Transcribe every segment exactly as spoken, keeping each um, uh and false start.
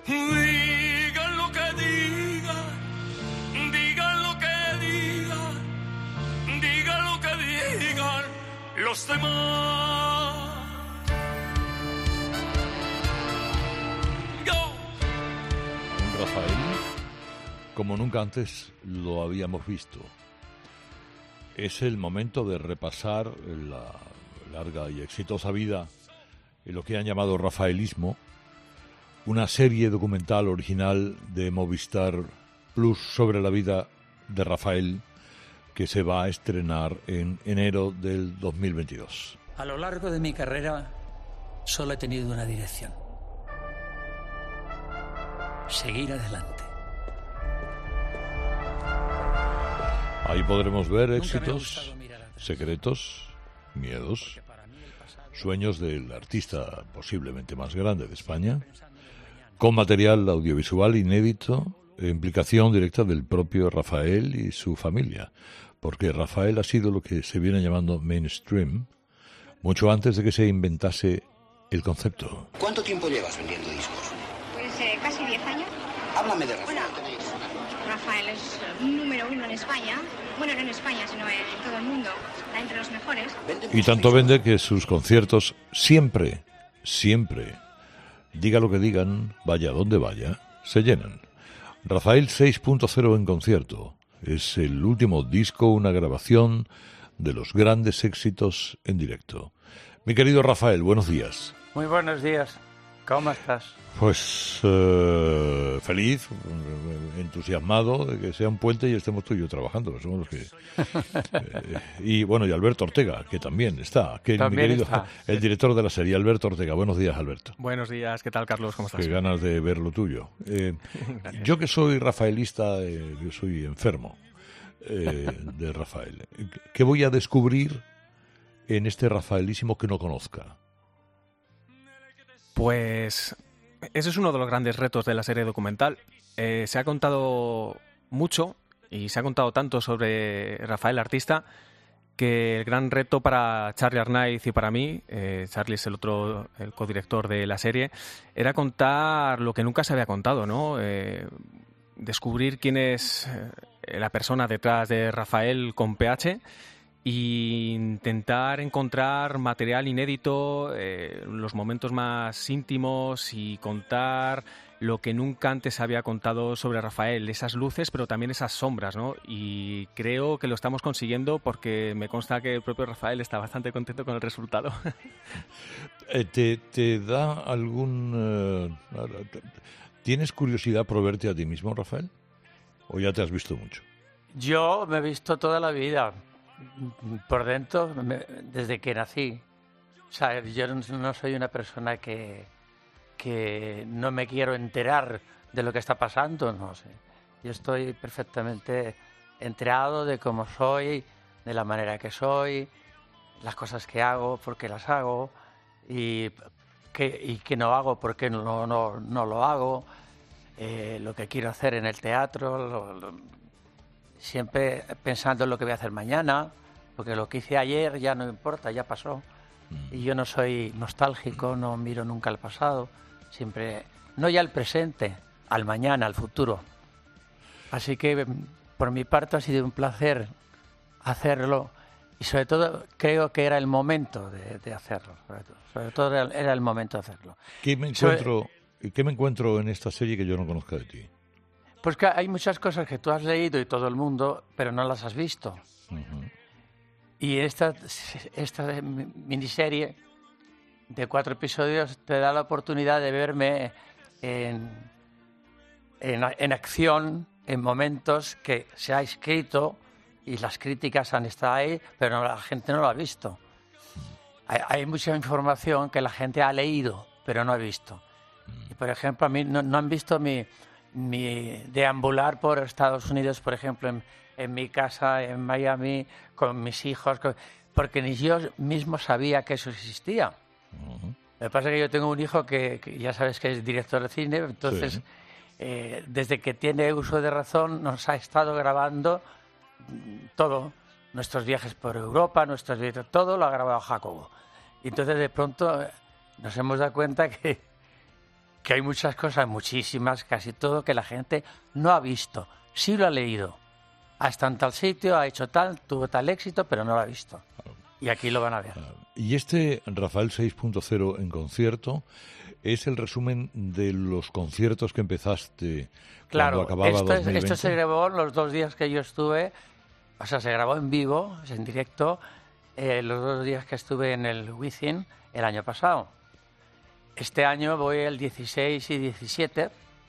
Digan lo que digan, digan lo que digan, digan lo que digan los demás. Go. Rafael, como nunca antes lo habíamos visto. Es el momento de repasar la larga y exitosa vida en lo que han llamado rafaelismo, una serie documental original de Movistar Plus sobre la vida de Rafael, que se va a estrenar en enero del dos mil veintidós. A lo largo de mi carrera solo he tenido una dirección: seguir adelante. Ahí podremos ver éxitos, secretos, miedos, sueños del artista posiblemente más grande de España, con material audiovisual inédito e implicación directa del propio Rafael y su familia, porque Rafael ha sido lo que se viene llamando mainstream mucho antes de que se inventase el concepto. ¿Cuánto tiempo llevas vendiendo discos? Pues eh, casi diez años. Háblame de Rafael. Bueno, Rafael es número uno en España. Bueno, no en España, sino en todo el mundo. Está entre los mejores. Y tanto vende que sus conciertos siempre, siempre, diga lo que digan, vaya donde vaya, se llenan. Rafael seis punto cero en concierto. Es el último disco, una grabación de los grandes éxitos en directo. Mi querido Rafael, buenos días. Muy buenos días. ¿Cómo estás? Pues uh, feliz, entusiasmado de que sea un puente y estemos tú y yo trabajando. Somos los que, eh, y bueno, y Alberto Ortega, que también está. Que también mi querido, está. El director de la serie, Alberto Ortega. Buenos días, Alberto. Buenos días, ¿qué tal, Carlos? ¿Cómo estás? Qué ganas de ver lo tuyo. Eh, yo que soy rafaelista, eh, yo soy enfermo eh, de Rafael. ¿Qué voy a descubrir en este rafaelísimo que no conozca? Pues ese es uno de los grandes retos de la serie documental. Eh, se ha contado mucho y se ha contado tanto sobre Rafael artista que el gran reto para Charlie Arnaiz y para mí, eh, Charlie es el otro, el codirector de la serie, era contar lo que nunca se había contado, ¿no? Eh, descubrir quién es eh, la persona detrás de Rafael con P H y intentar encontrar material inédito, eh, los momentos más íntimos y contar lo que nunca antes había contado sobre Rafael, esas luces pero también esas sombras, ¿no? Y creo que lo estamos consiguiendo porque me consta que el propio Rafael está bastante contento con el resultado. eh, ¿te, ¿Te da algún... Uh, ¿Tienes curiosidad por verte a ti mismo, Rafael? ¿O ya te has visto mucho? Yo me he visto toda la vida. Por dentro, me, desde que nací. O sea, yo no, no soy una persona que, que no me quiero enterar de lo que está pasando, no sé. Yo estoy perfectamente enterado de cómo soy, de la manera que soy, las cosas que hago, por qué las hago, y qué, y qué no hago, por qué no, no, no lo hago, eh, lo que quiero hacer en el teatro, lo, lo, siempre pensando en lo que voy a hacer mañana, porque lo que hice ayer ya no importa, ya pasó. Y yo no soy nostálgico, no miro nunca al pasado, siempre, no ya al presente, al mañana, al futuro. Así que por mi parte ha sido un placer hacerlo y sobre todo creo que era el momento de, de hacerlo, sobre todo, sobre todo era, era el momento de hacerlo. ¿Qué me encuentro, sobre... ¿Qué me encuentro en esta serie que yo no conozca de ti? Pues que hay muchas cosas que tú has leído y todo el mundo, pero no las has visto. Uh-huh. Y esta, esta miniserie de cuatro episodios te da la oportunidad de verme en, en, en acción, en momentos que se ha escrito y las críticas han estado ahí, pero la gente no lo ha visto. Hay, hay mucha información que la gente ha leído, pero no ha visto. Y, por ejemplo, a mí no, no han visto mi... mi deambular por Estados Unidos, por ejemplo, en, en mi casa en Miami, con mis hijos, con, porque ni yo mismo sabía que eso existía. Uh-huh. Lo que pasa es que yo tengo un hijo que, que ya sabes que es director de cine, entonces sí. eh, desde que tiene uso de razón nos ha estado grabando todo, nuestros viajes por Europa, nuestros viajes, todo lo ha grabado Jacobo. Y entonces de pronto nos hemos dado cuenta que que hay muchas cosas, muchísimas, casi todo, que la gente no ha visto. Sí lo ha leído. Ha estado en tal sitio, ha hecho tal, tuvo tal éxito, pero no lo ha visto. Y aquí lo van a ver. Y este Rafael seis punto cero en concierto es el resumen de los conciertos que empezaste claro, cuando acababa esto, dos mil veinte. Esto se grabó los dos días que yo estuve, o sea, se grabó en vivo, en directo, eh, los dos días que estuve en el Wizzing el año pasado. Este año voy el dieciséis y diecisiete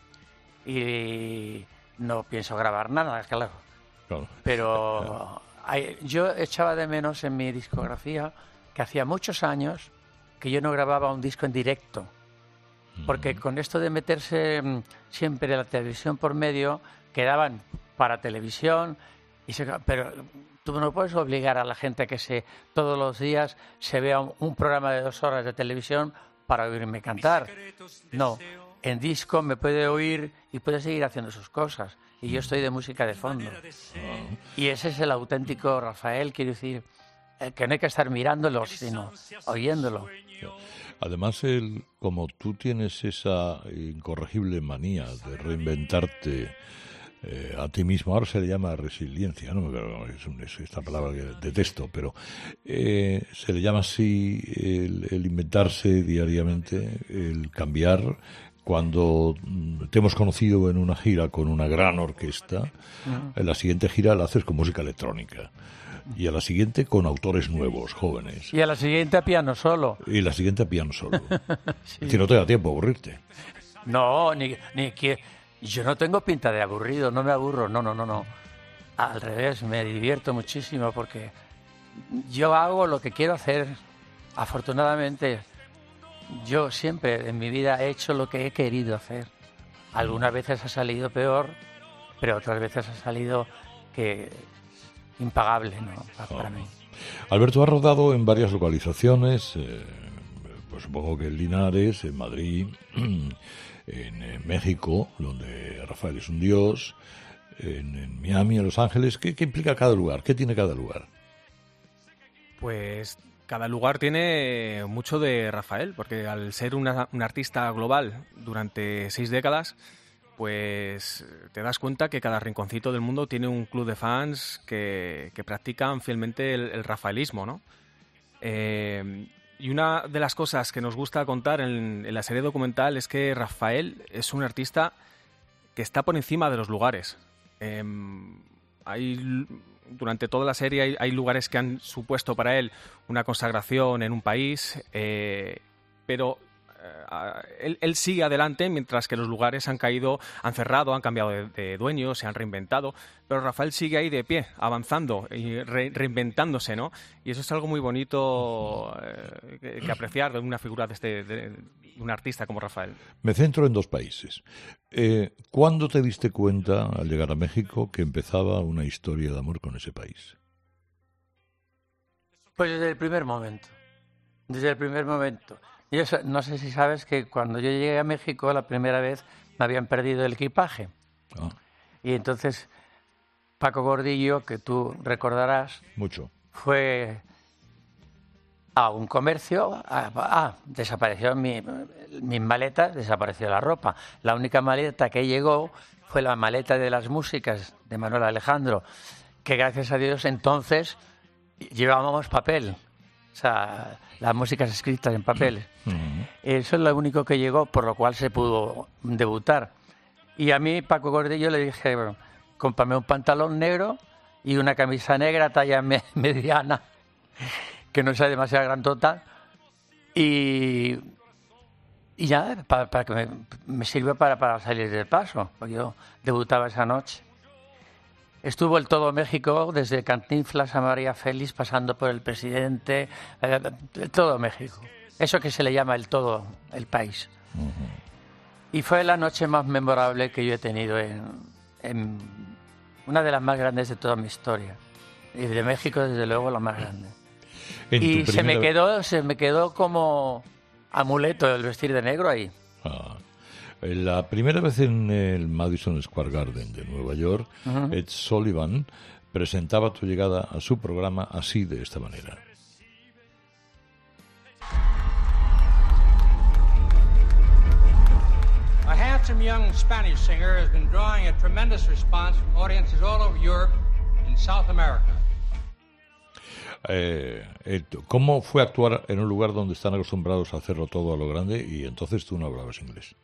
y no pienso grabar nada, claro. claro. Pero hay, yo echaba de menos en mi discografía que hacía muchos años que yo no grababa un disco en directo. Porque con esto de meterse siempre la televisión por medio, quedaban para televisión, y se, pero tú no puedes obligar a la gente a que se, todos los días se vea un, un programa de dos horas de televisión para oírme cantar. No, en disco me puede oír y puede seguir haciendo sus cosas. Y yo estoy de música de fondo. Y ese es el auténtico Rafael, quiero decir, que no hay que estar mirándolo, sino oyéndolo. Además, él, como tú tienes esa incorregible manía de reinventarte eh, a ti mismo, ahora se le llama resiliencia, ¿no? Es, un, es esta palabra que detesto, pero eh, se le llama así el, el inventarse diariamente, el cambiar. Cuando te hemos conocido en una gira con una gran orquesta, uh-huh. en la siguiente gira la haces con música electrónica. Y a la siguiente con autores nuevos, jóvenes. Y a la siguiente a piano solo. Y la siguiente a piano solo. sí. Si no te da tiempo a aburrirte. No, ni, ni que yo no tengo pinta de aburrido, no me aburro, no, no, no, no. Al revés, me divierto muchísimo porque yo hago lo que quiero hacer. Afortunadamente, yo siempre en mi vida he hecho lo que he querido hacer. Algunas veces ha salido peor, pero otras veces ha salido que... impagable, ¿no? Para mí. Alberto ha rodado en varias localizaciones, eh, pues supongo que en Linares, en Madrid, en, en México, donde Rafael es un dios, en, en Miami, en Los Ángeles. ¿Qué, ¿Qué implica cada lugar? ¿Qué tiene cada lugar? Pues cada lugar tiene mucho de Rafael, porque al ser una, un artista global durante seis décadas, pues te das cuenta que cada rinconcito del mundo tiene un club de fans que, que practican fielmente el, el rafaelismo, ¿no? Eh, y una de las cosas que nos gusta contar en, en la serie documental es que Rafael es un artista que está por encima de los lugares. Eh, hay, durante toda la serie hay, hay lugares que han supuesto para él una consagración en un país, eh, pero... Él, él sigue adelante mientras que los lugares han caído, han cerrado, han cambiado de, de dueños, se han reinventado, pero Rafael sigue ahí de pie, avanzando y re, reinventándose, ¿no? Y eso es algo muy bonito eh, que, que apreciar de una figura de, este, de, de un artista como Rafael. Me centro en dos países. Eh, ¿Cuándo te diste cuenta, al llegar a México, que empezaba una historia de amor con ese país? Pues desde el primer momento, desde el primer momento. Yo no sé si sabes que cuando yo llegué a México la primera vez me habían perdido el equipaje. Oh. Y entonces Paco Gordillo, que tú recordarás, mucho, fue a un comercio, ah, ah, desapareció mi, mis maletas, desapareció la ropa. La única maleta que llegó fue la maleta de las músicas de Manuel Alejandro, que gracias a Dios entonces llevábamos papel. O sea, las músicas escritas en papel. Uh-huh. Eso es lo único que llegó, por lo cual se pudo debutar. Y a mí, Paco Gordillo, le dije, bueno, cómprame un pantalón negro y una camisa negra talla me- mediana, que no sea demasiado grandota. Y, y ya, para, para que me, me sirva para, para salir del paso, porque yo debutaba esa noche. Estuvo el todo México, desde Cantinflas a María Félix, pasando por el presidente, eh, el todo México. Eso que se le llama el todo, el país. Uh-huh. Y fue la noche más memorable que yo he tenido en, en una de las más grandes de toda mi historia. Y de México, desde luego, la más grande. Y se me quedó, se me quedó como amuleto el vestir de negro ahí. Ah. La primera vez en el Madison Square Garden de Nueva York, uh-huh. Ed Sullivan presentaba tu llegada a su programa así, de esta manera. handsome young Spanish singer has been drawing a tremendous response from audiences all over Europe and South America. Eh, eh, ¿Cómo fue actuar en un lugar donde están acostumbrados a hacerlo todo a lo grande y entonces tú no hablabas inglés?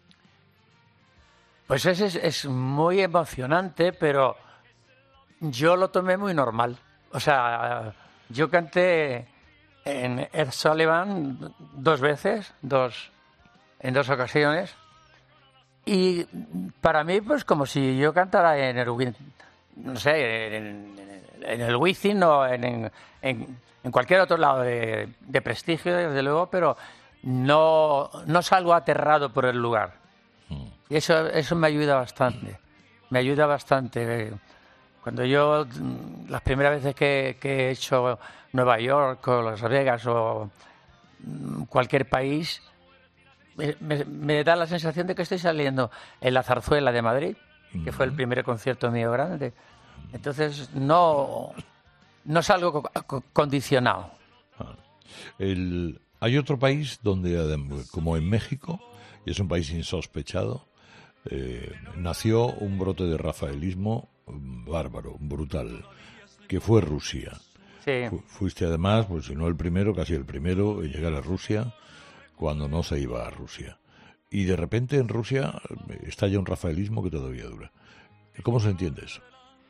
Pues es, es, es muy emocionante, pero yo lo tomé muy normal. O sea, yo canté en Ed Sullivan dos veces, dos, en dos ocasiones, y para mí, pues como si yo cantara en el, no sé, en, en el Wizzing o en, en, en cualquier otro lado de, de prestigio, desde luego, pero no, no salgo aterrado por el lugar. Y eso, eso me ayuda bastante, me ayuda bastante. Cuando yo, las primeras veces que, que he hecho Nueva York o Las Vegas o cualquier país, me, me, me da la sensación de que estoy saliendo en la Zarzuela de Madrid, que fue el primer concierto mío grande. Entonces no, no salgo co- condicionado. El, hay otro país donde, como en México, y es un país insospechado, eh, nació un brote de rafaelismo bárbaro, brutal, que fue Rusia. Sí. Fu- fuiste además, pues si no el primero, casi el primero en llegar a Rusia cuando no se iba a Rusia. Y de repente en Rusia estalla un rafaelismo que todavía dura. ¿Cómo se entiende eso?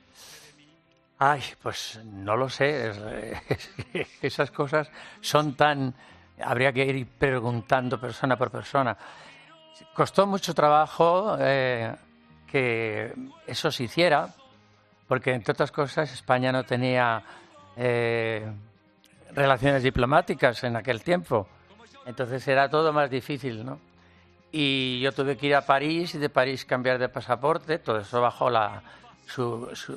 Ay, pues no lo sé. Es, es, esas cosas son tan... Habría que ir preguntando persona por persona. Costó mucho trabajo eh, que eso se hiciera, porque entre otras cosas España no tenía eh, relaciones diplomáticas en aquel tiempo. Entonces era todo más difícil, ¿no? Y yo tuve que ir a París y de París cambiar de pasaporte, todo eso bajo la... Su, su,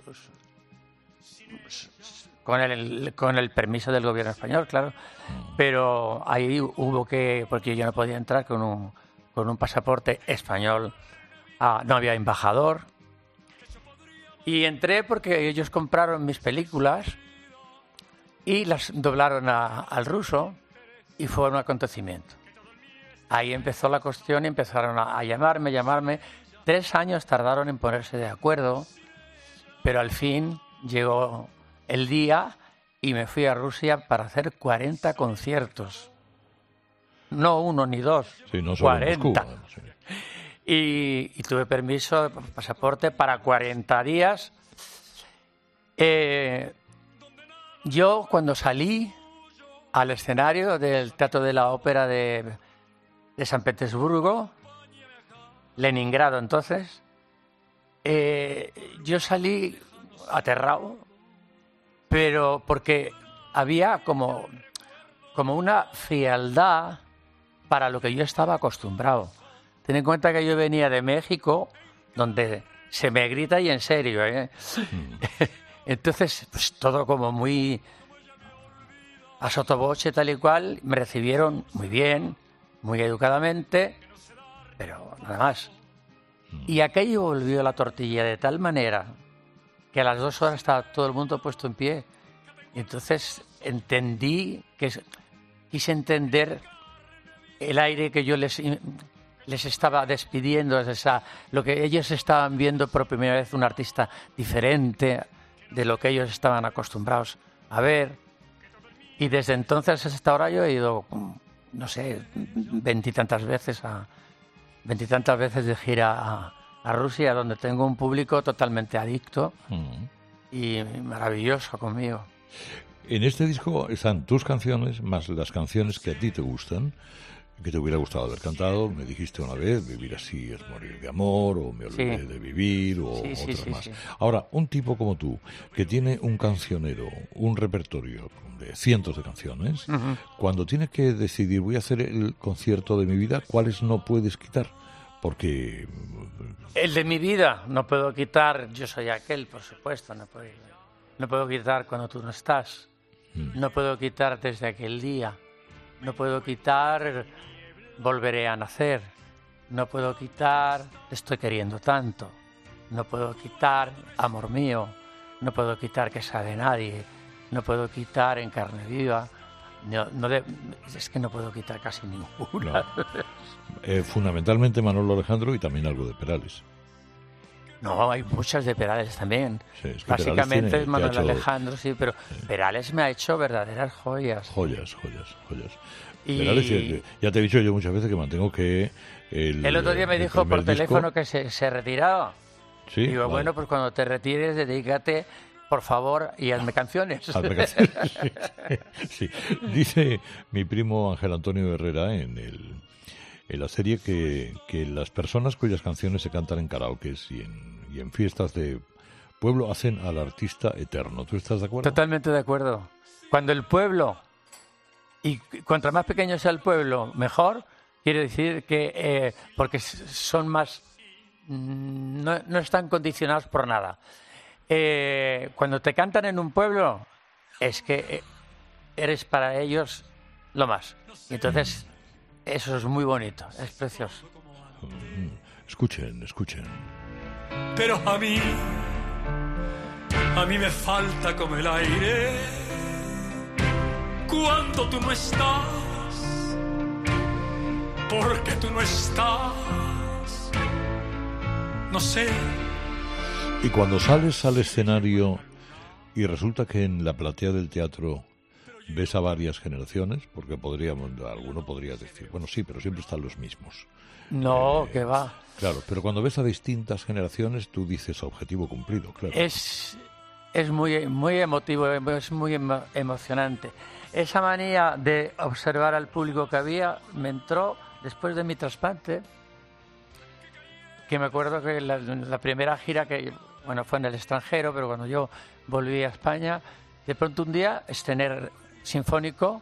su, con el, con el permiso del gobierno español, claro. Pero ahí hubo que... Porque yo no podía entrar con un, con un pasaporte español. Ah, no había embajador. Y entré porque ellos compraron mis películas y las doblaron a, al ruso y fue un acontecimiento. Ahí empezó la cuestión y empezaron a, a llamarme, llamarme. Tres años tardaron en ponerse de acuerdo, pero al fin llegó el día y me fui a Rusia para hacer cuarenta conciertos. No uno ni dos, Sí, no solo en cuarenta. Moscú, sí. Y, y tuve permiso, pasaporte para cuarenta días. Eh, yo cuando salí al escenario del Teatro de la Ópera de, de San Petersburgo, Leningrado entonces, eh, yo salí aterrado, pero porque había como, como una frialdad para lo que yo estaba acostumbrado. Ten en cuenta que yo venía de México, donde se me grita y en serio, ¿eh? Mm. Entonces, pues todo como muy a sotoboche, tal y cual. Me recibieron muy bien, muy educadamente, pero nada más. Mm. Y aquello volvió la tortilla de tal manera que a las dos horas estaba todo el mundo puesto en pie. Y entonces entendí, que quise entender el aire que yo les... les estaba despidiendo, esa, lo que ellos estaban viendo por primera vez, un artista diferente de lo que ellos estaban acostumbrados a ver. Y desde entonces hasta ahora yo he ido, no sé, veintitantas veces a veintitantas veces de gira a, a Rusia, donde tengo un público totalmente adicto mm. y maravilloso conmigo. En este disco están tus canciones más las canciones que a ti te gustan, que te hubiera gustado haber cantado. Me dijiste una vez, Vivir así es morir de amor, o Me olvidé sí. de vivir, o sí, otras sí, más. Sí, sí. Ahora, un tipo como tú, que tiene un cancionero, un repertorio de cientos de canciones, uh-huh. cuando tienes que decidir, voy a hacer el concierto de mi vida, ¿cuáles no puedes quitar? Porque... El de mi vida, no puedo quitar Yo soy aquel, por supuesto, no puedo, no puedo quitar Cuando tú no estás, mm. no puedo quitar Desde aquel día, no puedo quitar Volveré a nacer, no puedo quitar Te estoy queriendo tanto, no puedo quitar Amor mío, no puedo quitar Que sabe nadie, no puedo quitar En carne viva, No, no de, es que no puedo quitar casi ninguna. Claro. Eh, fundamentalmente Manolo Alejandro y también algo de Perales. No, hay muchas de Perales también. Sí, es que Básicamente Perales es Manuel tiene- te ha hecho- Alejandro, sí, pero Sí. Perales me ha hecho verdaderas joyas. Joyas, joyas, joyas. Y- Perales, ya, ya te he dicho yo muchas veces que mantengo que... El, El otro día me el dijo por primer disco- teléfono que se, se retiraba. Sí, Digo, vale. bueno, pues cuando te retires, dedícate, por favor, y hazme canciones. Hazme canciones. Sí. Dice mi primo Ángel Antonio Herrera en, el, en la serie que, que las personas cuyas canciones se cantan en karaokes y en, y en fiestas de pueblo hacen al artista eterno. ¿Tú estás de acuerdo? Totalmente de acuerdo. Cuando el pueblo, y cuanto más pequeño sea el pueblo, mejor, quiere decir que, eh, porque s- son más, mm, no, no están condicionados por nada. Eh, cuando te cantan en un pueblo, es que eh, eres para ellos lo más. Y entonces, eso es muy bonito, es precioso. Escuchen, escuchen. Pero a mí, a mí me falta como el aire cuando tú no estás, porque tú no estás, no sé. Y cuando sales al escenario y resulta que en la platea del teatro ves a varias generaciones, porque podríamos, alguno podría decir, bueno, sí, pero siempre están los mismos. No, Eh, que va. Claro, pero cuando ves a distintas generaciones, tú dices objetivo cumplido, claro. Es, es muy, muy emotivo, es muy emo- emocionante. Esa manía de observar al público que había me entró después de mi trasplante, que me acuerdo que la, la primera gira que, bueno, fue en el extranjero, pero cuando yo volví a España, de pronto un día estrené Sinfónico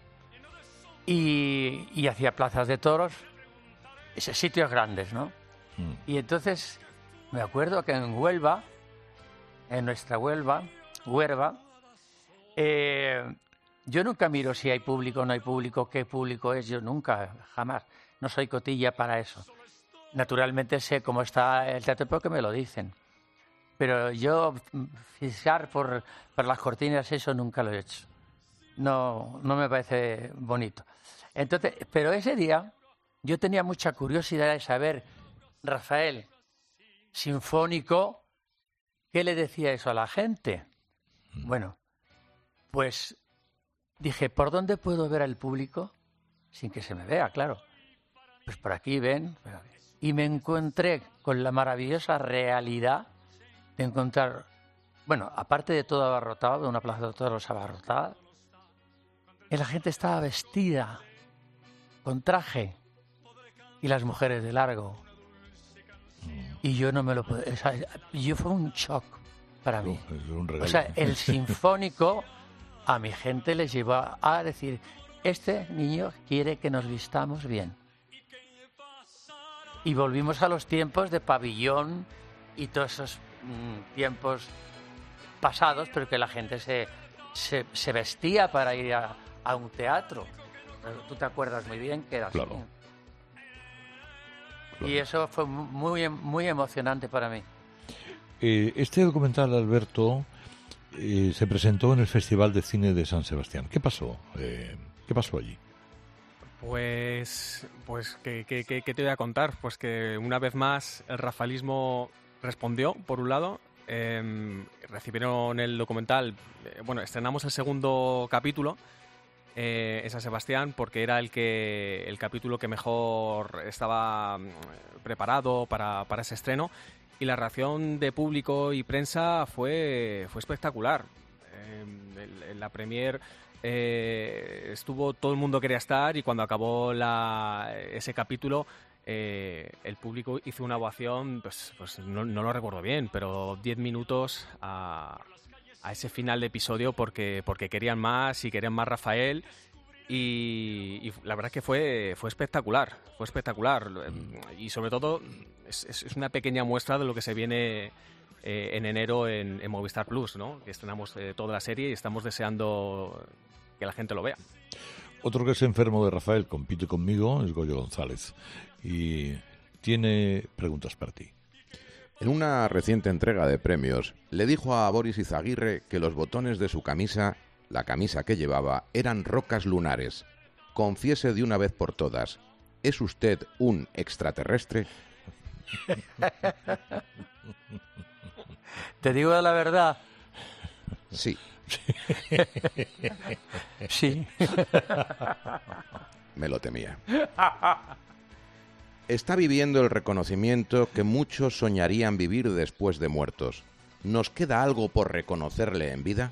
y, y hacía plazas de toros, esos sitios grandes, ¿no? Mm. Y entonces me acuerdo que en Huelva, en nuestra Huelva, Huerva, eh, yo nunca miro si hay público o no hay público, qué público es, yo nunca, jamás. No soy cotilla para eso. Naturalmente sé cómo está el teatro porque me lo dicen. Pero yo mm, fijar por, por las cortinas, eso nunca lo he hecho. No, no me parece bonito. Entonces, pero ese día yo tenía mucha curiosidad de saber, Rafael, sinfónico, ¿qué le decía eso a la gente? Bueno, pues dije, ¿por dónde puedo ver al público? Sin que se me vea, claro. Pues por aquí ven. Y me encontré con la maravillosa realidad de encontrar, bueno, aparte de todo abarrotado, de una plaza de toros abarrotada, y la gente estaba vestida con traje y las mujeres de largo. Y yo no me lo puedo... O sea, yo fue un shock para mí. Es un regalo. O sea, el sinfónico a mi gente les llevó a, a decir, este niño quiere que nos vistamos bien. Y volvimos a los tiempos de pabellón y todos esos mm, tiempos pasados, pero que la gente se, se, se vestía para ir a, a un teatro. Tú te acuerdas muy bien que era así. Claro. Claro. Y eso fue muy, muy emocionante para mí. Eh, este documental, Alberto, eh, se presentó en el Festival de Cine de San Sebastián. ¿Qué pasó? Eh, ¿Qué pasó allí? Pues, pues ¿qué, qué, qué, qué te voy a contar? Pues que una vez más el rafaelismo respondió, por un lado. Eh, recibieron el documental, eh, bueno, estrenamos el segundo capítulo eh, en San Sebastián porque era el que el capítulo que mejor estaba mm, preparado para, para ese estreno, y la reacción de público y prensa fue, fue espectacular. Eh, en, en la premier eh, estuvo, todo el mundo quería estar, y cuando acabó la, ese capítulo eh, el público hizo una ovación, pues, pues no, no lo recuerdo bien, pero diez minutos a, a ese final de episodio porque, porque querían más y querían más Rafael. Y, y la verdad es que fue, fue espectacular, fue espectacular. Y sobre todo es, es una pequeña muestra de lo que se viene eh, en enero en, en Movistar Plus, ¿no? Que estrenamos eh, toda la serie y estamos deseando que la gente lo vea. Otro que es enfermo de Rafael, compite conmigo, es Goyo González. Y tiene preguntas para ti. En una reciente entrega de premios, le dijo a Boris Izaguirre que los botones de su camisa La camisa que llevaba eran rocas lunares. Confiese de una vez por todas, ¿es usted un extraterrestre? ¿Te digo la verdad? Sí. Sí. Me lo temía. Está viviendo el reconocimiento que muchos soñarían vivir después de muertos. ¿Nos queda algo por reconocerle en vida?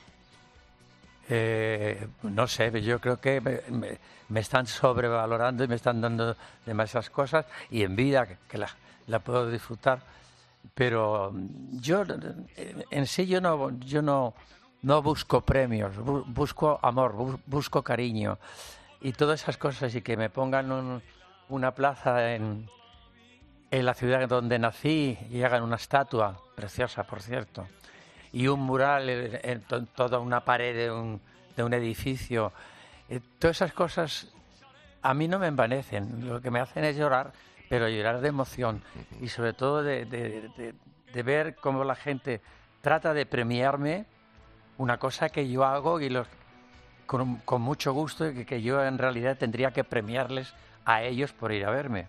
Eh, no sé, yo creo que me, me, me están sobrevalorando y me están dando demasiadas cosas, y en vida que, que la, la puedo disfrutar, pero yo en sí yo no yo no no busco premios, bu, busco amor, bu, busco cariño y todas esas cosas, y que me pongan un, una plaza en en la ciudad donde nací y hagan una estatua preciosa, por cierto, y un mural en, en to, toda una pared de un, de un edificio. Eh, todas esas cosas a mí no me envanecen, lo que me hacen es llorar, pero llorar de emoción, y sobre todo de, de, de, de ver cómo la gente trata de premiarme una cosa que yo hago y los, con, con mucho gusto, y que, que yo en realidad tendría que premiarles a ellos por ir a verme.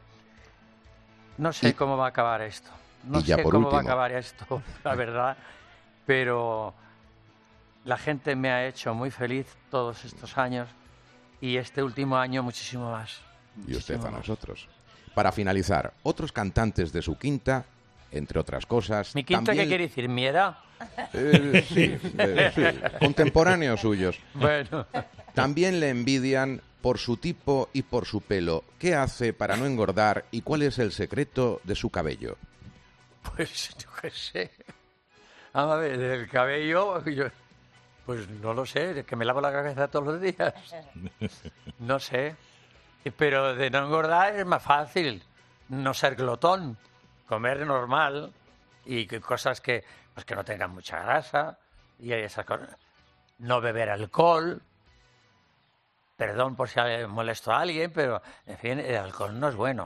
No sé y, cómo va a acabar esto. No sé cómo último. va a acabar esto, la verdad. Pero la gente me ha hecho muy feliz todos estos años, y este último año muchísimo más. Y usted a más. nosotros. Para finalizar, otros cantantes de su quinta, entre otras cosas... ¿Mi quinta también... qué quiere decir? ¿Mi edad? Eh, sí, eh, sí, contemporáneos suyos. Bueno. También le envidian por su tipo y por su pelo. ¿Qué hace para no engordar y cuál es el secreto de su cabello? Pues yo qué sé. Vamos a ver, del cabello, yo, pues no lo sé, que me lavo la cabeza todos los días. No sé. Pero de no engordar es más fácil. No ser glotón, comer normal y que cosas que, pues que no tengan mucha grasa y esas cosas. No beber alcohol. Perdón por si molesto a alguien, pero, en fin, el alcohol no es bueno.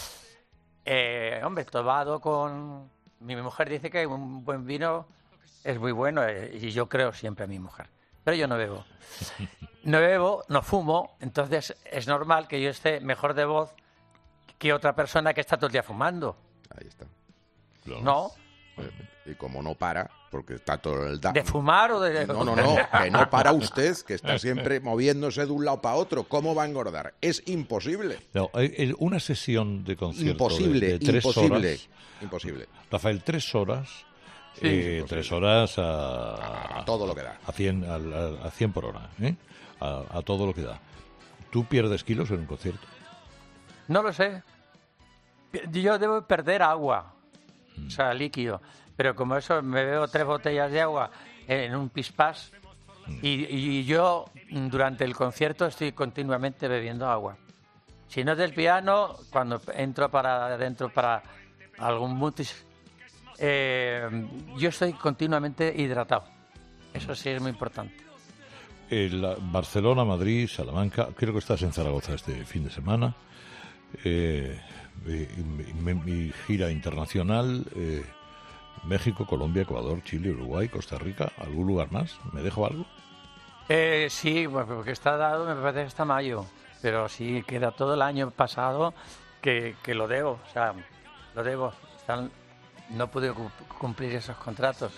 Eh, hombre, tomado con... Mi mujer dice que un buen vino es muy bueno, eh, y yo creo siempre a mi mujer. Pero yo no bebo. No bebo, no fumo, entonces es normal que yo esté mejor de voz que otra persona que está todo el día fumando. Ahí está. Claro. ¿No? Y como no para, porque está todo el... Da... ¿De fumar o de...? No, no, no, que no para usted, que está siempre moviéndose de un lado para otro. ¿Cómo va a engordar? Es imposible. No, una sesión de concierto imposible, de, de tres imposible, horas. Imposible. Rafael, tres horas. Sí, eh, tres horas a, a, a todo lo que da. A cien, a, a, a cien por hora, ¿eh? A, a todo lo que da. ¿Tú pierdes kilos en un concierto? No lo sé. Yo debo perder agua. O sea, líquido. Pero como eso, me bebo tres botellas de agua en un pispás, y, y yo durante el concierto estoy continuamente bebiendo agua. Si no es del piano, cuando entro para adentro para algún mutis, eh, yo estoy continuamente hidratado. Eso sí es muy importante. El Barcelona, Madrid, Salamanca, creo que estás en Zaragoza este fin de semana. Eh, mi, mi gira internacional, eh, México, Colombia, Ecuador, Chile, Uruguay, Costa Rica, ¿algún lugar más? ¿Me dejo algo? Eh, sí, porque está dado, me parece que está mayo, pero sí queda todo el año pasado que, que lo debo, o sea, lo debo. Están, no pude cumplir esos contratos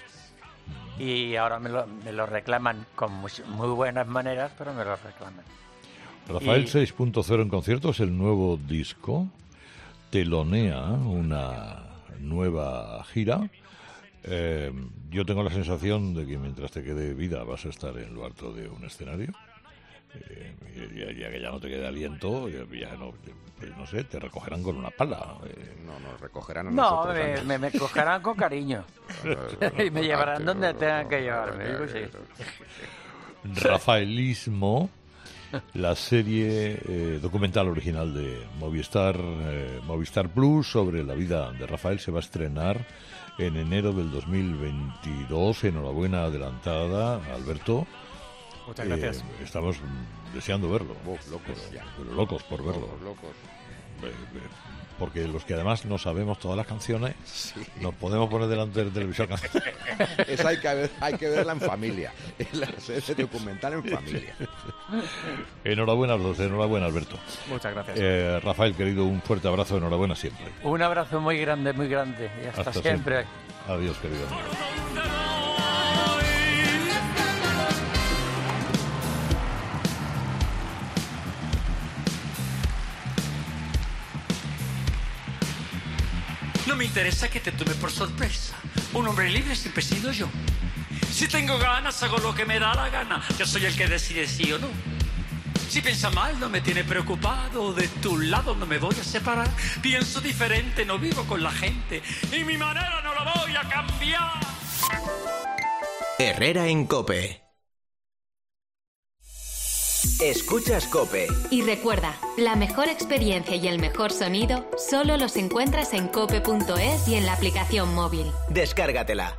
y ahora me lo, me lo reclaman con muy, muy buenas maneras, pero me lo reclaman. Rafael y... seis punto cero en conciertos, el nuevo disco, telonea una nueva gira. Eh, yo tengo la sensación de que mientras te quede vida vas a estar en lo alto de un escenario. Eh, ya, ya que ya no te quede aliento, ya, ya no, pues no sé, te recogerán con una pala. Eh. No, nos recogerán a no, nosotros. No, me, me, me cogerán con cariño. Y me llevarán donde tengan que llevarme. Digo, sí. Rafaelismo, la serie eh, documental original de Movistar, eh, Movistar Plus sobre la vida de Rafael, se va a estrenar en enero del dos mil veintidós. Enhorabuena adelantada, Alberto. Muchas gracias. Eh, estamos deseando verlo. Uf, locos, pero, pero locos por verlo. Locos, locos. Porque los que además no sabemos todas las canciones, sí. nos podemos poner delante del televisor. Eso hay que, ver, hay que verla en familia. Es la serie documental en familia. Enhorabuena a los dos, enhorabuena, Alberto. Muchas gracias. Eh, Rafael, querido, un fuerte abrazo, enhorabuena siempre. Un abrazo muy grande, muy grande. Y hasta, hasta siempre. siempre. Adiós, querido amigo. No me interesa que te tome por sorpresa. Un hombre libre siempre he sido yo. Si tengo ganas, hago lo que me da la gana. Yo soy el que decide sí o no. Si piensa mal, no me tiene preocupado. De tu lado no me voy a separar. Pienso diferente, no vivo con la gente. Y mi manera no la voy a cambiar. Herrera en COPE. Escuchas COPE. Y recuerda, la mejor experiencia y el mejor sonido solo los encuentras en cope punto es y en la aplicación móvil. Descárgatela.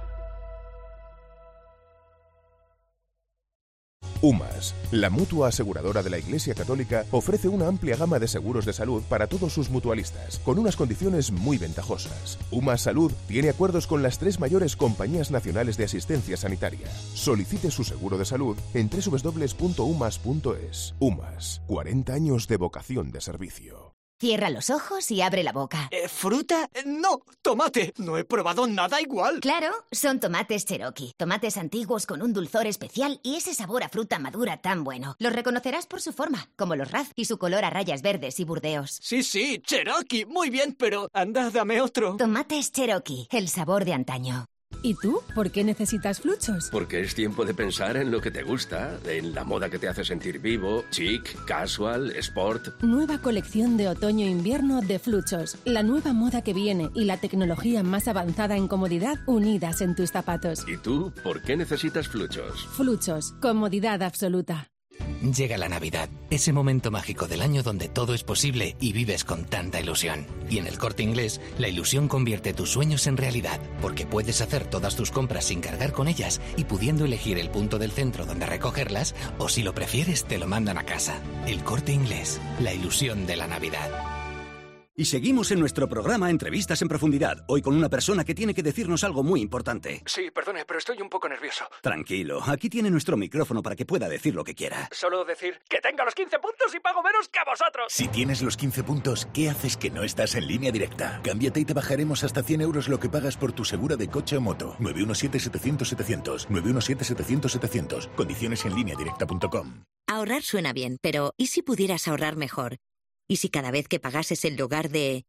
UMAS, la mutua aseguradora de la Iglesia Católica, ofrece una amplia gama de seguros de salud para todos sus mutualistas, con unas condiciones muy ventajosas. UMAS Salud tiene acuerdos con las tres mayores compañías nacionales de asistencia sanitaria. Solicite su seguro de salud en doble u doble u doble u punto umas punto es. UMAS, cuarenta años de vocación de servicio. Cierra los ojos y abre la boca. Eh, ¿Fruta? No, tomate. No he probado nada igual. Claro, son tomates Cherokee. Tomates antiguos con un dulzor especial y ese sabor a fruta madura tan bueno. Los reconocerás por su forma, como los Raz y su color a rayas verdes y burdeos. Sí, sí, Cherokee. Muy bien, pero anda, dame otro. Tomates Cherokee, el sabor de antaño. ¿Y tú? ¿Por qué necesitas Fluchos? Porque es tiempo de pensar en lo que te gusta, en la moda que te hace sentir vivo, chic, casual, sport. Nueva colección de otoño-invierno de Fluchos. La nueva moda que viene y la tecnología más avanzada en comodidad unidas en tus zapatos. ¿Y tú? ¿Por qué necesitas Fluchos? Fluchos. Comodidad absoluta. Llega la Navidad, ese momento mágico del año donde todo es posible y vives con tanta ilusión. Y en el Corte Inglés, la ilusión convierte tus sueños en realidad, porque puedes hacer todas tus compras sin cargar con ellas y pudiendo elegir el punto del centro donde recogerlas, o si lo prefieres, te lo mandan a casa. El Corte Inglés, la ilusión de la Navidad. Y seguimos en nuestro programa Entrevistas en Profundidad, hoy con una persona que tiene que decirnos algo muy importante. Sí, perdone, pero estoy un poco nervioso. Tranquilo, aquí tiene nuestro micrófono para que pueda decir lo que quiera. Solo decir que tenga los quince puntos y pago menos que a vosotros. Si tienes los quince puntos, ¿qué haces que no estás en Línea Directa? Cámbiate y te bajaremos hasta cien euros lo que pagas por tu segura de coche o moto. nueve uno siete, setecientos, setecientos. nueve uno siete, setecientos, setecientos. Condiciones en línea directa punto com. Ahorrar suena bien, pero ¿y si pudieras ahorrar mejor? ¿Y si cada vez que pagases en lugar de...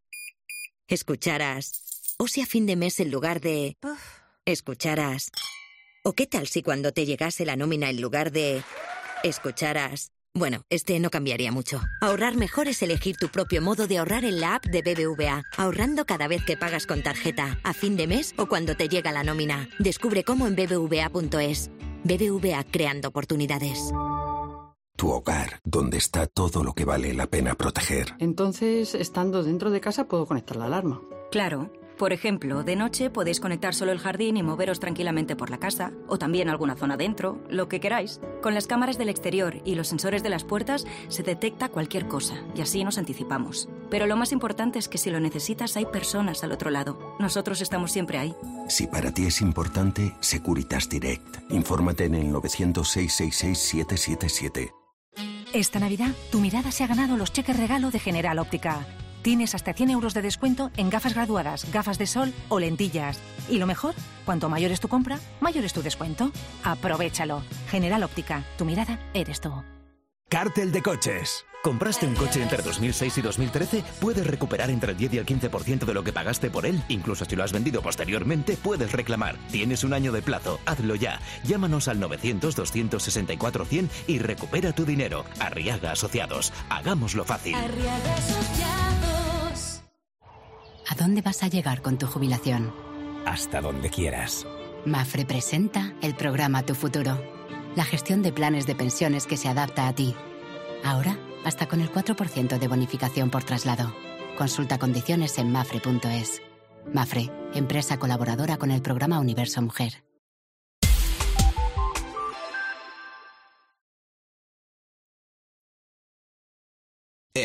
escucharas? ¿O si a fin de mes en lugar de... escucharas? ¿O qué tal si cuando te llegase la nómina en lugar de... escucharas? Bueno, este no cambiaría mucho. Ahorrar mejor es elegir tu propio modo de ahorrar en la app de B B V A. Ahorrando cada vez que pagas con tarjeta, a fin de mes o cuando te llega la nómina. Descubre cómo en b b v a punto es. B B V A, creando oportunidades. Tu hogar, donde está todo lo que vale la pena proteger. Entonces, estando dentro de casa, puedo conectar la alarma. Claro. Por ejemplo, de noche podéis conectar solo el jardín y moveros tranquilamente por la casa, o también alguna zona dentro, lo que queráis. Con las cámaras del exterior y los sensores de las puertas se detecta cualquier cosa, y así nos anticipamos. Pero lo más importante es que si lo necesitas hay personas al otro lado. Nosotros estamos siempre ahí. Si para ti es importante, Securitas Direct. Infórmate en el novecientos, seiscientos sesenta y seis, setecientos setenta y siete. Esta Navidad, tu mirada se ha ganado los cheques regalo de General Óptica. Tienes hasta cien euros de descuento en gafas graduadas, gafas de sol o lentillas. Y lo mejor, cuanto mayor es tu compra, mayor es tu descuento. Aprovéchalo. General Óptica, tu mirada eres tú. Cártel de coches. ¿Compraste un coche entre dos mil seis y dos mil trece? Puedes recuperar entre el diez y el quince por ciento de lo que pagaste por él. Incluso si lo has vendido posteriormente, puedes reclamar. Tienes un año de plazo. Hazlo ya. Llámanos al novecientos, doscientos sesenta y cuatro, cien y recupera tu dinero. Arriaga Asociados. Hagámoslo fácil. Arriaga Asociados. ¿A dónde vas a llegar con tu jubilación? Hasta donde quieras. Mafre presenta el programa Tu Futuro. La gestión de planes de pensiones que se adapta a ti. Ahora, hasta con el cuatro por ciento de bonificación por traslado. Consulta condiciones en mafre punto es. Mafre, empresa colaboradora con el programa Universo Mujer.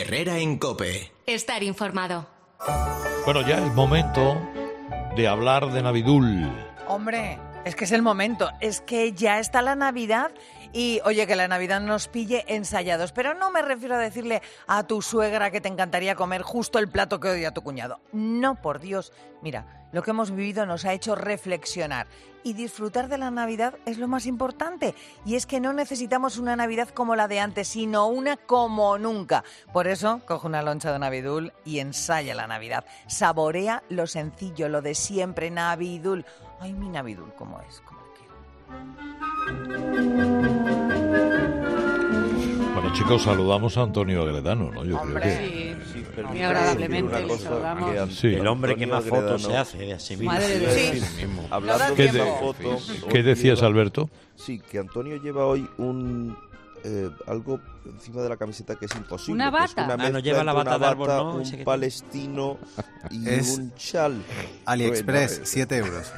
Herrera en COPE. Estar informado. Bueno, ya es momento de hablar de Navidul. Hombre, es que es el momento, es que ya está la Navidad y, oye, que la Navidad nos pille ensayados, pero no me refiero a decirle a tu suegra que te encantaría comer justo el plato que odia tu cuñado. No, por Dios. Mira, lo que hemos vivido nos ha hecho reflexionar y disfrutar de la Navidad es lo más importante. Y es que no necesitamos una Navidad como la de antes, sino una como nunca. Por eso, coge una loncha de Navidul y ensaya la Navidad. Saborea lo sencillo, lo de siempre, Navidul. Ay, mi Navidul, ¿cómo es? ¿Cómo le quiero? Bueno, chicos, saludamos a Antonio Agredano, ¿no? Yo Hombre, creo que... Sí, sí, muy agradablemente le saludamos. Sí. El hombre que más Antonio fotos se Agredano. hace de a sí mismo. Madre de Sí. Dios. Sí mismo. Hablando ¿Qué de de- fotos, ¿Qué hoy decías, lleva- Alberto? Sí, que Antonio lleva hoy un eh, algo encima de la camiseta que es imposible. ¿Una que es bata? una Ah, no mezcla lleva la entre bata una de árbol, bata, ¿no? un Ese que- palestino y Es un chal. AliExpress, Bueno, eh, siete euros.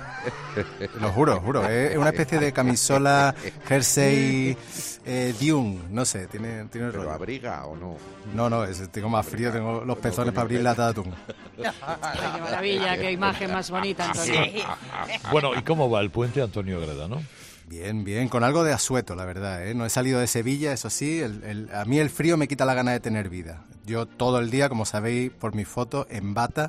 Lo juro, juro. Es una especie de camisola jersey eh, Dune, no sé, tiene, tiene el ¿Pero rollo. abriga o no? No, no, es- tengo más frío, tengo los pezones para abrir lata de atún. Ay, qué maravilla, qué imagen más bonita, Antonio. Bueno, ¿y cómo va el puente, Antonio Agredano? Bien, bien, con algo de asueto, la verdad, ¿eh? No he salido de Sevilla, eso sí, el, el- a mí el frío me quita la gana de tener vida. Yo todo el día, como sabéis por mis fotos, en bata,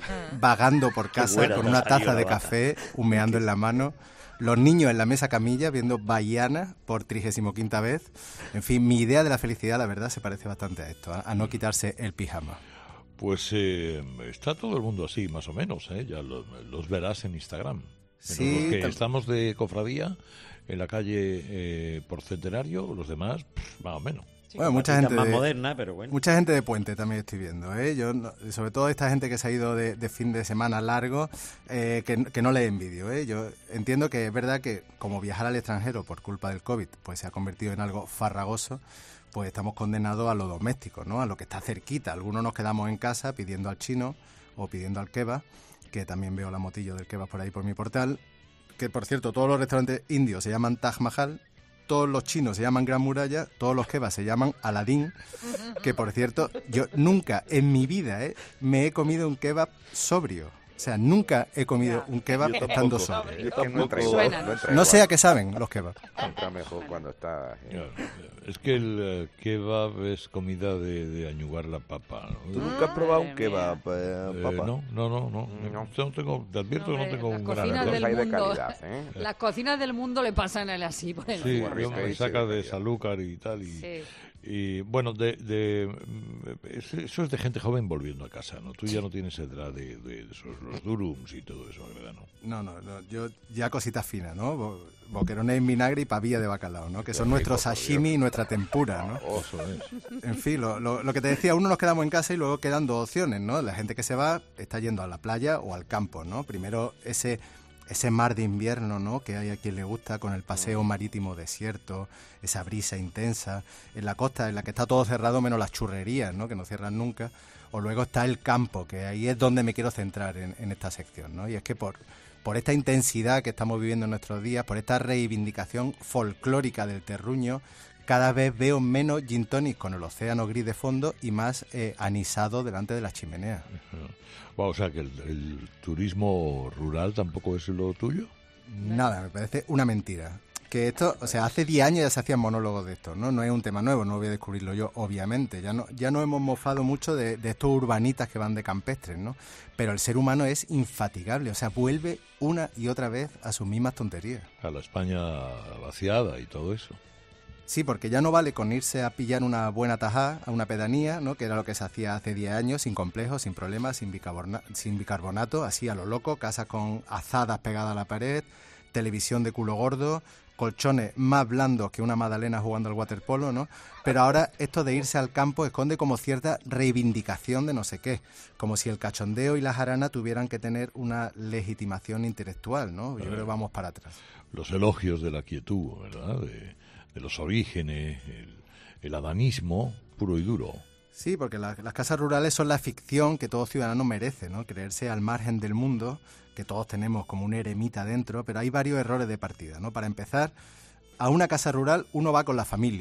vagando por casa buena con te ha una salido taza la de bata. café, humeando en la mano. Los niños en la mesa camilla viendo Baiana por trigésimo quinta vez. En fin, mi idea de la felicidad, la verdad, se parece bastante a esto, a, a no quitarse el pijama. Pues eh, está todo el mundo así, más o menos, ¿eh? Ya lo- los verás en Instagram. Menos Sí, los que tam- estamos de cofradía en la calle eh, por Centenario, los demás, pff, más o menos. Bueno, mucha gente, más de, moderna, pero bueno. mucha gente de puente también estoy viendo, ¿eh? Yo, no- sobre todo esta gente que se ha ido de, de fin de semana largo, eh, que, que no le envidio, ¿eh? Yo entiendo que es verdad que como viajar al extranjero por culpa del COVID pues se ha convertido en algo farragoso, pues estamos condenados a lo doméstico, ¿no? A lo que está cerquita. Algunos nos quedamos en casa pidiendo al chino o pidiendo al kebab, que también veo la motillo del kebab por ahí por mi portal, que por cierto todos los restaurantes indios se llaman Taj Mahal, todos los chinos se llaman Gran Muralla, todos los kebabs se llaman Aladín, que por cierto, yo nunca en mi vida ¿eh? me he comido un kebab sobrio. O sea, nunca he comido un kebab Yo estando tampoco. sobrio. Yo tampoco. Suena, no ¿no? entra No igual. sé a qué saben los kebabs. Entra mejor cuando está... Ya, Es que el eh, kebab es comida de, de añugar la papa, ¿no? ¿Tú nunca has probado un Madre mía. kebab, eh, Eh, papá? no, no, no, no. No. Yo no tengo, te advierto que no Hombre, tengo las un gran cocinas ardor. del Hay de mundo, calidad, ¿eh? las cocinas del mundo le pasan a él así. Por el Sí, Guarrita, yo me sí, saca sí, de sí. Sanlúcar y tal. Y, Sí. y bueno, de, de, mm, es- eso es de gente joven volviendo a casa, ¿no? Tú ya no tienes edad de, de esos, los durums y todo eso, ¿verdad? ¿no? No, no, no, yo ya cositas finas, ¿no? Bo- Boquerones en vinagre y pavilla de bacalao, ¿no? Que son Qué nuestros rico, por sashimi Dios. y nuestra tempura, ¿no? Oh, Eso es. En fin, lo, lo- lo que te decía, uno nos quedamos en casa y luego quedan dos opciones, ¿no? La gente que se va está yendo a la playa o al campo, ¿no? Primero ese, ese mar de invierno, ¿no? Que hay a quien le gusta con el paseo marítimo desierto, esa brisa intensa, en la costa en la que está todo cerrado menos las churrerías, ¿no? Que no cierran nunca. O luego está el campo, que ahí es donde me quiero centrar en, en esta sección, ¿no? Y es que por, por esta intensidad que estamos viviendo en nuestros días, por esta reivindicación folclórica del terruño, cada vez veo menos gin tonic con el océano gris de fondo y más eh, anisado delante de las chimeneas. Wow, o sea que el, el turismo rural tampoco es lo tuyo. Nada, me parece una mentira. Que esto, o sea, hace diez años ya se hacían monólogos de esto, ¿no? No es un tema nuevo, no voy a descubrirlo yo, obviamente. Ya no, ya no hemos mofado mucho de, de estos urbanitas que van de campestres, ¿no? Pero el ser humano es infatigable, o sea, vuelve una y otra vez a sus mismas tonterías. A la España vaciada y todo eso. Sí, porque ya no vale con irse a pillar una buena tajá a una pedanía, ¿no? Que era lo que se hacía hace diez años, sin complejos, sin problemas, sin, bicarborna- sin bicarbonato, así a lo loco, casas con azadas pegadas a la pared, televisión de culo gordo, colchones más blandos que una magdalena jugando al waterpolo, ¿no? Pero ahora esto de irse al campo esconde como cierta reivindicación de no sé qué, como si el cachondeo y la jarana tuvieran que tener una legitimación intelectual, ¿no? Yo creo que vamos para atrás. Los elogios de la quietud, ¿verdad? De, de los orígenes, el, el adanismo puro y duro. Sí, porque la- las casas rurales son la ficción que todo ciudadano merece, ¿no? Creerse al margen del mundo, que todos tenemos como un eremita dentro, pero hay varios errores de partida, ¿no? Para empezar, a una casa rural uno va con la familia,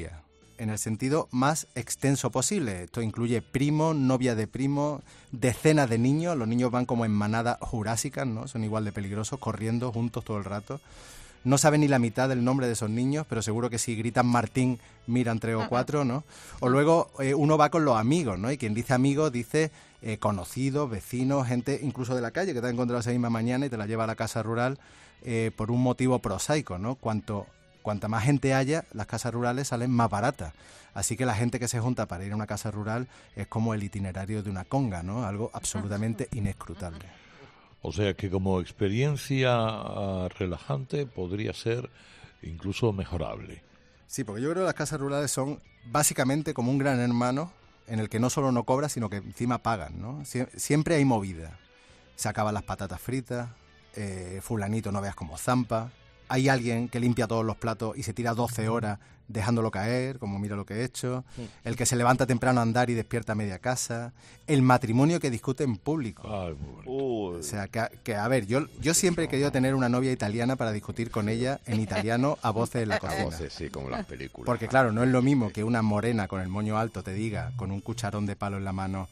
en el sentido más extenso posible. Esto incluye primo, novia de primo, decenas de niños. Los niños van como en manadas jurásicas, ¿no? Son igual de peligrosos, corriendo juntos todo el rato. No saben ni la mitad del nombre de esos niños, pero seguro que si gritan Martín, miran tres o cuatro, ¿no? O luego eh, uno va con los amigos, ¿no? Y quien dice amigos dice eh, conocidos, vecinos, gente incluso de la calle que te ha encontrado esa misma mañana y te la lleva a la casa rural eh, por un motivo prosaico, ¿no? Cuanto, cuanta más gente haya, las casas rurales salen más baratas. Así que la gente que se junta para ir a una casa rural es como el itinerario de una conga, ¿no? Algo absolutamente inescrutable. O sea que como experiencia uh, relajante podría ser incluso mejorable. Sí, porque yo creo que las casas rurales son básicamente como un gran hermano en el que no solo no cobras, sino que encima pagan, ¿no? Sie- siempre hay movida. Se acaban las patatas fritas, eh, fulanito no veas como zampa, hay alguien que limpia todos los platos y se tira doce horas dejándolo caer, como mira lo que he hecho, el que se levanta temprano a andar y despierta a media casa, el matrimonio que discute en público. Ay, o sea, que, que a ver, yo, yo siempre he querido tener una novia italiana para discutir con ella en italiano a voces en la cocina. A voces, sí, como las películas. Porque claro, no es lo mismo que una morena con el moño alto te diga, con un cucharón de palo en la mano,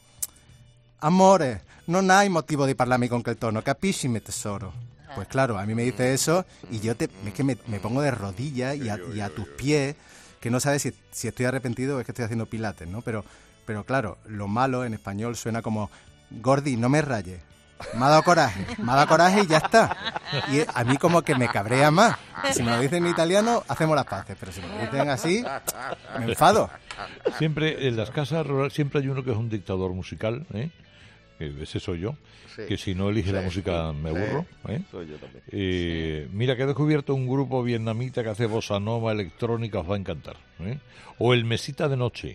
amore, non hai motivo di parlarmi con quel tono, capisci mi tesoro? Pues claro, a mí me dice eso y yo te, es que me, me pongo de rodillas y a, y a tus pies, que no sabes si, si estoy arrepentido o es que estoy haciendo pilates, ¿no? Pero, pero claro, lo malo en español suena como, Gordi, no me rayes, me ha dado coraje, me ha dado coraje y ya está. Y a mí como que me cabrea más. Si me lo dicen en italiano, hacemos las paces, pero si me lo dicen así, me enfado. Siempre, en las casas rurales, siempre hay uno que es un dictador musical, ¿eh? Ese soy yo, sí. Que si no elige sí. la música me aburro. Sí. ¿eh? Soy yo también. Eh, sí. Mira que he descubierto un grupo vietnamita que hace bossa nova electrónica, os va a encantar. ¿eh? O el Mesita de Noche.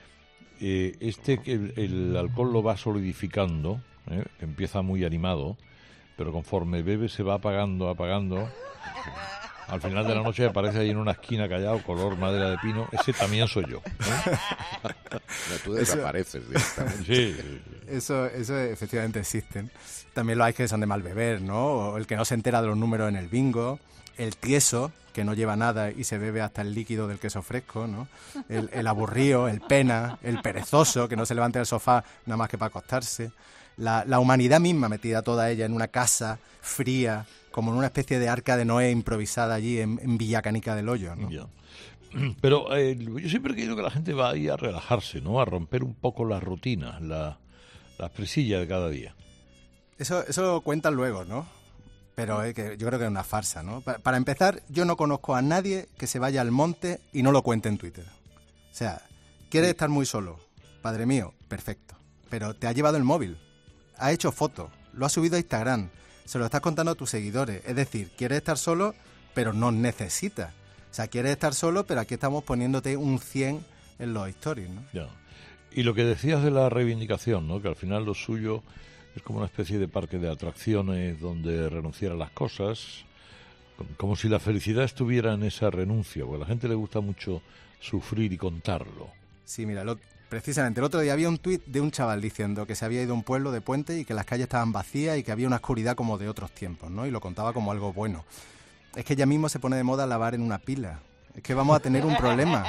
Eh, este que el, el alcohol lo va solidificando, ¿eh? Empieza muy animado, pero conforme bebe se va apagando, apagando. Al final de la noche aparece ahí en una esquina callado, color madera de pino. Ese también soy yo. ¿eh? No, tú desapareces directamente. Sí. Eso, eso efectivamente existen. También lo hay que son de mal beber, ¿no? O el que no se entera de los números en el bingo. El tieso, que no lleva nada y se bebe hasta el líquido del queso fresco, ¿no? El, el aburrido, el pena, el perezoso, que no se levanta del sofá nada más que para acostarse. La, la humanidad misma metida toda ella en una casa fría, como en una especie de arca de Noé improvisada allí en, en Villacanica del Hoyo, ¿no? Ya. Pero eh, yo siempre he querido que la gente vaya ahí a relajarse, ¿no? A romper un poco las rutinas, la, las presillas de cada día. Eso, eso lo cuentan luego, ¿no? Pero eh, que yo creo que es una farsa, ¿no? Para, para empezar, yo no conozco a nadie que se vaya al monte y no lo cuente en Twitter. O sea, ¿quieres estar muy solo? Padre mío, perfecto. Pero te ha llevado el móvil, ha hecho fotos, lo ha subido a Instagram, se lo estás contando a tus seguidores. Es decir, quieres estar solo, pero no necesitas. O sea, quieres estar solo, pero aquí estamos poniéndote un cien en los stories, ¿no? Ya. Y lo que decías de la reivindicación, ¿no? Que al final lo suyo es como una especie de parque de atracciones donde renunciar a las cosas, como si la felicidad estuviera en esa renuncia, porque a la gente le gusta mucho sufrir y contarlo. Sí, mira, lo, precisamente el otro día había un tuit de un chaval diciendo que se había ido a un pueblo de Puente y que las calles estaban vacías y que había una oscuridad como de otros tiempos, ¿no? Y lo contaba como algo bueno. Es que ya mismo se pone de moda lavar en una pila. Es que vamos a tener un problema.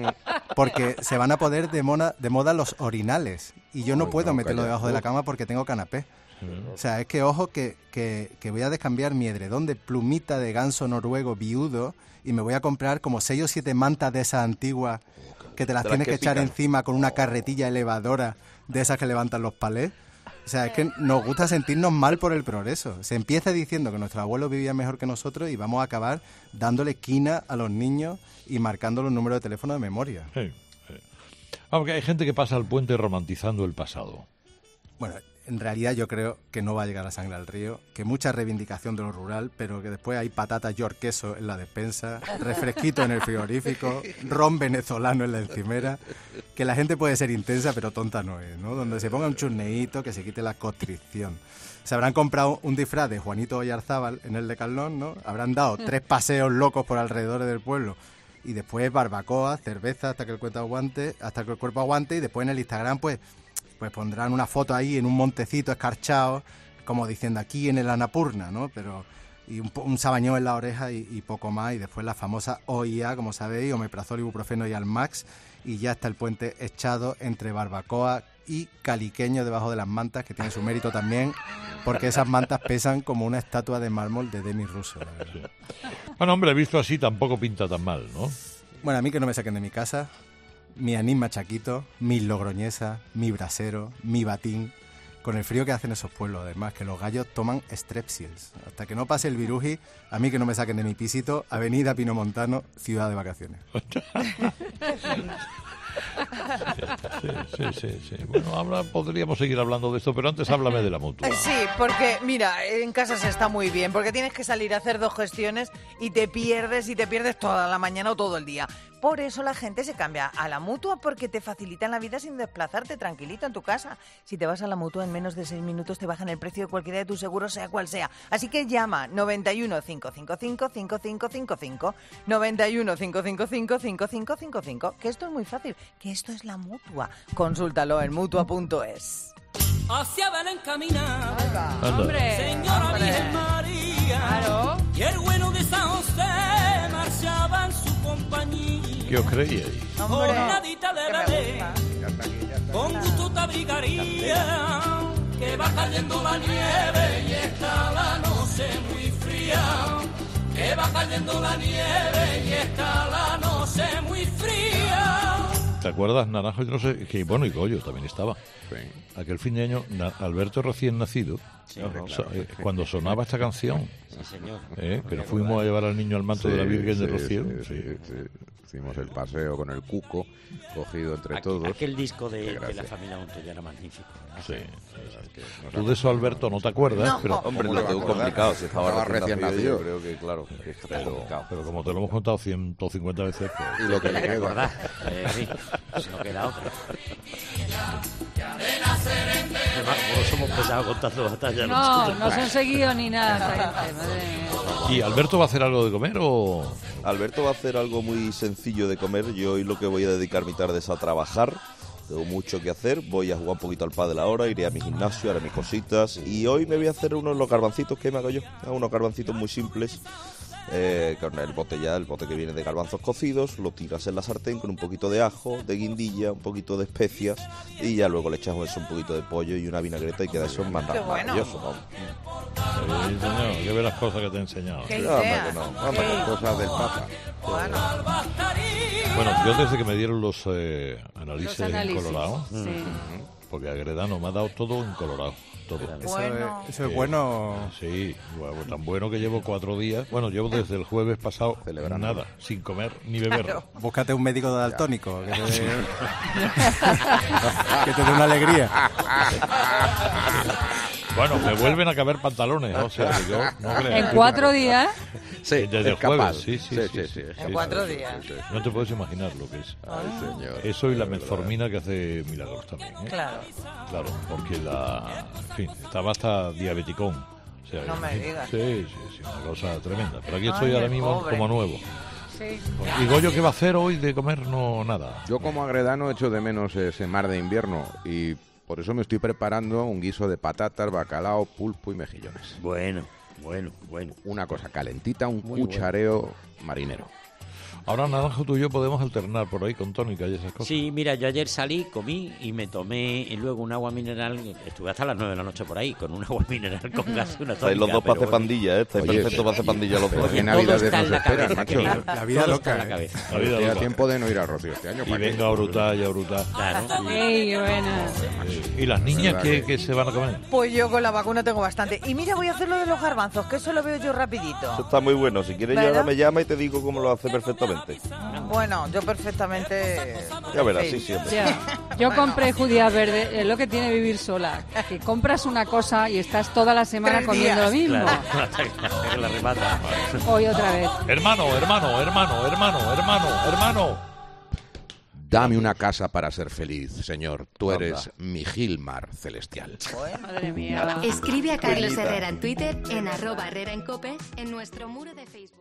Porque se van a poner de moda, de moda los orinales. Y yo no Uy, puedo no, meterlo calla. debajo de la cama porque tengo canapé. Sí. O sea, es que ojo que, que, que voy a descambiar mi edredón de plumita de ganso noruego viudo y me voy a comprar como seis o siete mantas de esas antiguas que te las tienes que, que echar encima con una carretilla elevadora de esas que levantan los palés. O sea, es que nos gusta sentirnos mal por el progreso. Se empieza diciendo que nuestros abuelos vivían mejor que nosotros y vamos a acabar dándole quina a los niños y marcando los números de teléfono de memoria. Sí, sí. Aunque hay gente que pasa al puente romantizando el pasado. Bueno, en realidad yo creo que no va a llegar la sangre al río, que mucha reivindicación de lo rural, pero que después hay patatas york queso en la despensa, refresquito en el frigorífico, ron venezolano en la encimera, que la gente puede ser intensa pero tonta no es, ¿no? Donde se ponga un churneíto que se quite la constricción. Se habrán comprado un disfraz de Juanito Oyarzábal en el Decathlon, ¿no? Habrán dado tres paseos locos por alrededor del pueblo y después barbacoa, cerveza hasta que el cuerpo aguante, hasta que el cuerpo aguante y después en el Instagram pues pues pondrán una foto ahí en un montecito escarchado, como diciendo aquí en el Annapurna, ¿no? Pero, y un, un sabañón en la oreja y, y poco más, y después la famosa O I A, como sabéis, omeprazol, ibuprofeno y Almax, y ya está el puente echado entre barbacoa y caliqueño debajo de las mantas, que tiene su mérito también, porque esas mantas pesan como una estatua de mármol de Denis Russo, la verdad. Bueno, hombre, visto así tampoco pinta tan mal, ¿no? Bueno, a mí que no me saquen de mi casa, mi anís machaquito, mi logroñesa, mi brasero, mi batín, con el frío que hacen esos pueblos, además, que los gallos toman strepsils. Hasta que no pase el viruji, a mí que no me saquen de mi pisito, Avenida Pinomontano, ciudad de vacaciones. Sí, sí, sí, sí. Bueno, ahora podríamos seguir hablando de esto, pero antes háblame de la Mutua. Sí, porque mira, en casa se está muy bien, porque tienes que salir a hacer dos gestiones y te pierdes y te pierdes toda la mañana o todo el día. Por eso la gente se cambia a la Mutua, porque te facilitan la vida sin desplazarte, tranquilito en tu casa. Si te vas a la Mutua, en menos de seis minutos te bajan el precio de cualquiera de tus seguros, sea cual sea. Así que llama noventa y uno, cinco cinco cinco, cinco cinco cinco cinco, noventa y uno, cinco cinco cinco, cinco cinco cinco cinco, que esto es muy fácil, que esto es la Mutua. Consúltalo en mutua punto es. Hacia Belén camina, hombre, señora hombre. Virgen María, claro. Y el bueno de San José marchaba en su compañía. ¿Qué os creíais? Hombre, nadita le daré, con gusto te abrigaría, que va cayendo la nieve y está la noche muy fría, que va cayendo la nieve y está la noche muy fría. ¿Te acuerdas, Naranjo? Yo no sé, que bueno, y Goyo también estaba. Sí. Aquel fin de año, Na- Alberto recién nacido, Sí, so- claro. eh, cuando sonaba esta canción, Sí, señor. eh, que nos fuimos a llevar al niño al manto Sí, de la Virgen sí, de Rocío. sí, sí, sí. Hicimos el paseo con el cuco, cogido entre todos. Aquel disco de, Qué de la gracia. familia Montoya era magnífico. ¿no? Sí. Nos Tú de eso, Alberto, no te acuerdas, No. pero... Hombre, lo tengo complicado. Si estaba recién nacido, yo creo que, claro, que está complicado. Pero como te lo hemos contado ciento cincuenta veces, pues... Y lo que le queda. ¿Verdad? Eh, sí, si no queda otra. Además, como somos pesados contando batallas. No, no son seguidos ni nada. esta gente, madre mía. ¿Y Alberto va a hacer algo de comer o...? Alberto va a hacer algo muy sencillo de comer. Yo hoy lo que voy a dedicar mi tarde es a trabajar. Tengo mucho que hacer. Voy a jugar un poquito al pádel ahora, iré a mi gimnasio, haré mis cositas. Y hoy me voy a hacer unos los garbancitos que me hago yo. Hago unos garbancitos muy simples. Eh, con el bote ya, el bote que viene de garbanzos cocidos, lo tiras en la sartén con un poquito de ajo, de guindilla, un poquito de especias y ya luego le echas eso, un poquito de pollo y una vinagreta y queda eso más Qué bueno. maravilloso. Vamos. Sí, señor, que ve las cosas que te he enseñado. Qué No, hombre, idea. que no. Vamos, las cosas del Papa. Bueno. Bueno, yo desde que me dieron los eh, análisis, Los análisis, en Colorado, sí. ujú, porque Agredano me ha dado todo en Colorado. Todo. Eso, Bueno. es, eso es Sí. bueno. Sí, bueno, tan bueno que llevo cuatro días. Bueno, llevo desde el jueves pasado Celebrando. nada, sin comer ni beber. Claro. Búscate un médico daltónico que te dé, que te dé una alegría. Bueno, me vuelven a caber pantalones, o sea, que yo no creas. En cuatro días. Sí, Desde el es capaz. jueves, sí, sí, sí. sí, En sí, cuatro sí, días. sí, sí. No te puedes imaginar lo que es. Ay, señor. Eso y la De verdad. metformina que hace milagros también. ¿eh? Claro. Claro, porque la... En fin, estaba hasta diabeticón. O sea, No me en fin, digas. Sí, sí, sí, una cosa tremenda. Pero aquí Ay, estoy ahora el mismo pobre. como nuevo. Sí. ¿Y Goyo qué va a hacer hoy de comer? No, nada. Yo como agredano echo de menos ese mar de invierno y por eso me estoy preparando un guiso de patatas, bacalao, pulpo y mejillones. Bueno, bueno, bueno. Una cosa calentita, un Muy cuchareo marinero. Ahora, Naranjo, tú y yo podemos alternar por ahí con tónica y esas cosas. Sí, mira, yo ayer salí, comí y me tomé y luego un agua mineral. Estuve hasta las nueve de la noche por ahí con un agua mineral con gas y una tónica. Estáis los dos para hacer pero bueno. pandilla, ¿eh? Estáis Oye, perfectos para hacer pandilla los pero dos. qué Todo navidades está en nos la esperan, cabeza, macho. querido. La vida Todo loca, está en la ¿eh? cabeza. La vida Te da loca. tiempo de no ir a Rocío este año. Y ¿para qué? venga a brutar y a brutar. Claro. Ey, buena. ¿Y las niñas qué, qué se van a comer? Pues yo con la vacuna tengo bastante. Y mira, voy a hacer lo de los garbanzos, que eso lo veo yo Eso rapidito. está muy bueno. Si quieres, yo ¿Verdad? ahora me llama y te digo cómo lo hace perfectamente. Bueno, yo perfectamente... Ya verás, en sí, fin. sí, hombre. Ya. Yo compré judía verde, es lo que tiene vivir sola. Que compras una cosa y estás toda la semana Tres comiendo lo días. mismo. Claro, hasta que- hasta que la remata. Hoy otra vez. Hermano, hermano, hermano, hermano, hermano, hermano. Dame una casa para ser feliz, Señor. Tú eres mi Gilmar celestial. Madre mía. Escribe a Carlos Buenita. Herrera en Twitter, en arroba Herrera en Cope, en nuestro muro de Facebook.